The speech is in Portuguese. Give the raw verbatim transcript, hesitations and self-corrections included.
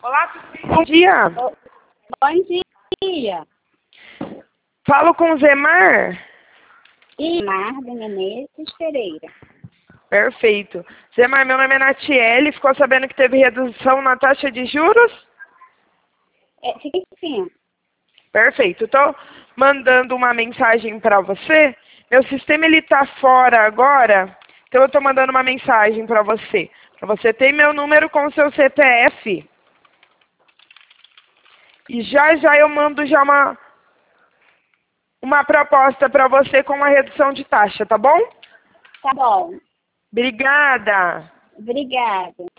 Olá, tudo bem? Bom dia. Bom dia. Falo com o Zemar? Mar de Menezes Pereira. Perfeito. Zemar, meu nome é Natiele. Ficou sabendo que teve redução na taxa de juros? É, fiquei sim. Perfeito. Estou mandando uma mensagem para você. Meu sistema ele está fora agora, então eu estou mandando uma mensagem para você. Para você ter meu número com o seu C P F. E já já eu mando já uma, uma proposta para você com uma redução de taxa, tá bom? Tá bom. Obrigada. Obrigada.